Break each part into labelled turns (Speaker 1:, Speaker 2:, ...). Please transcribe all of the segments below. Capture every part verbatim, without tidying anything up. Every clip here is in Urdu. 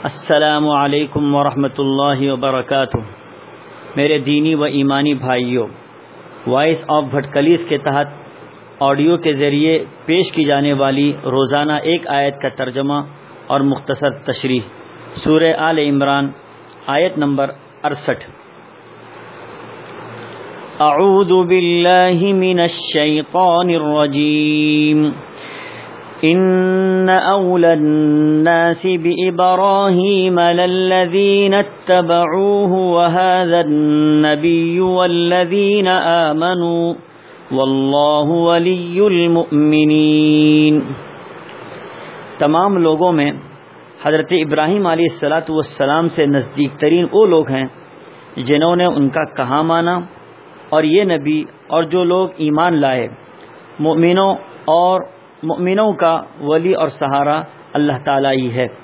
Speaker 1: السلام علیکم ورحمۃ اللہ وبرکاتہ۔ میرے دینی و ایمانی بھائیوں، وائس آف بھٹکلیس کے تحت آڈیو کے ذریعے پیش کی جانے والی روزانہ ایک آیت کا ترجمہ اور مختصر تشریح سورہ آل عمران آیت نمبر اڑسٹھ۔ اعوذ باللہ من الشیطان الرجیم۔ ان اولى الناس بابراہیم للذین اتبعوه وهذا النبی والذین آمنوا واللہ ولی المؤمنین۔ تمام لوگوں میں حضرت ابراہیم علیہ الصلاۃ والسلام سے نزدیک ترین وہ لوگ ہیں جنہوں نے ان کا کہا مانا، اور یہ نبی اور جو لوگ ایمان لائے۔ مؤمنوں اور مؤمنوں کا ولی اور سہارا اللہ تعالیٰ ہی ہے۔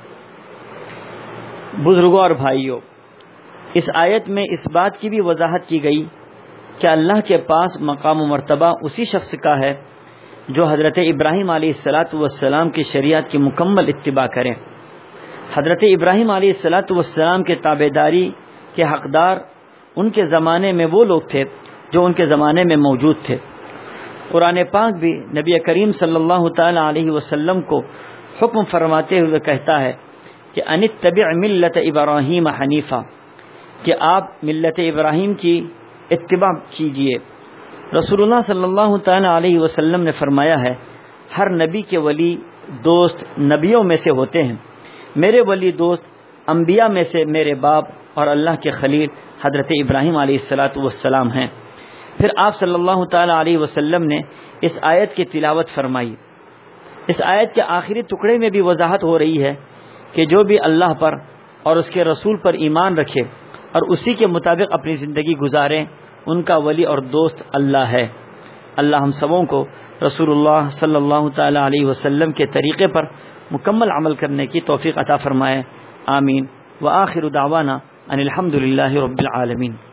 Speaker 1: بزرگوں اور بھائیوں، اس آیت میں اس بات کی بھی وضاحت کی گئی کہ اللہ کے پاس مقام و مرتبہ اسی شخص کا ہے جو حضرت ابراہیم علیہ الصلاۃ والسلام کی شریعت کی مکمل اتباع کریں۔ حضرت ابراہیم علیہ الصلاۃ والسلام کے تابع داری کے حقدار ان کے زمانے میں وہ لوگ تھے جو ان کے زمانے میں موجود تھے۔ قرآن پاک بھی نبی کریم صلی اللہ تعالی علیہ وسلم کو حکم فرماتے ہوئے کہتا ہے کہ ان اتبع ملت ابراہیم حنیفہ، کہ آپ ملت ابراہیم کی اتباع کیجئے۔ رسول اللہ صلی اللہ تعالی علیہ وسلم نے فرمایا ہے، ہر نبی کے ولی دوست نبیوں میں سے ہوتے ہیں، میرے ولی دوست انبیاء میں سے میرے باپ اور اللہ کے خلیل حضرت ابراہیم علیہ الصلاۃ والسلام ہیں۔ پھر آپ صلی اللہ تعالی علیہ وسلم نے اس آیت کی تلاوت فرمائی۔ اس آیت کے آخری ٹکڑے میں بھی وضاحت ہو رہی ہے کہ جو بھی اللہ پر اور اس کے رسول پر ایمان رکھے اور اسی کے مطابق اپنی زندگی گزارے، ان کا ولی اور دوست اللہ ہے۔ اللہ ہم سبوں کو رسول اللہ صلی اللہ تعالی علیہ وسلم کے طریقے پر مکمل عمل کرنے کی توفیق عطا فرمائے، آمین۔ وآخر دعوانا ان الحمد للہ رب العالمین۔